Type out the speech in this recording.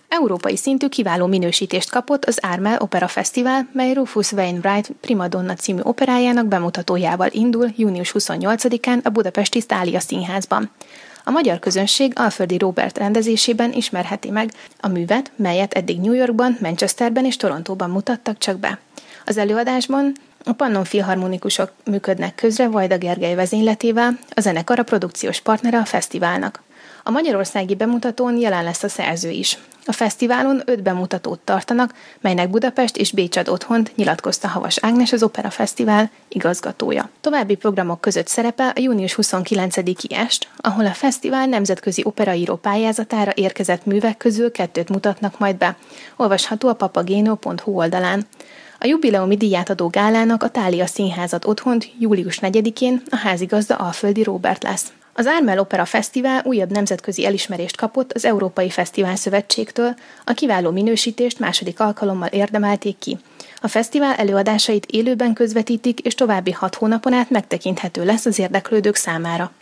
Európai szintű kiváló minősítést kapott az Ármel Opera Fesztivál, mely Rufus Wainwright Primadonna című operájának bemutatójával indul június 28-án a budapesti Thália Színházban. A magyar közönség Alföldi Róbert rendezésében ismerheti meg a művet, melyet eddig New Yorkban, Manchesterben és Torontóban mutattak csak be. Az előadásban a Pannon Filharmonikusok működnek közre Vajda Gergely vezényletével, a zenekar a produkciós partnere a fesztiválnak. A magyarországi bemutatón jelen lesz a szerző is. A fesztiválon 5 bemutatót tartanak, melynek Budapest és Bécs ad otthont, nyilatkozta Havas Ágnes, az Opera Fesztivál igazgatója. További programok között szerepel a június 29-i est, ahol a fesztivál nemzetközi operaíró pályázatára érkezett művek közül 2 mutatnak majd be. Olvasható a papageno.hu oldalán. A jubileumi díjátadó gálának a Thália Színházat otthont július 4-én a házigazda Alföldi Róbert lesz. Az Ármel Opera Fesztivál újabb nemzetközi elismerést kapott az Európai Fesztivál Szövetségtől, a kiváló minősítést második alkalommal érdemelték ki. A fesztivál előadásait élőben közvetítik, és további 6 hónapon át megtekinthető lesz az érdeklődők számára.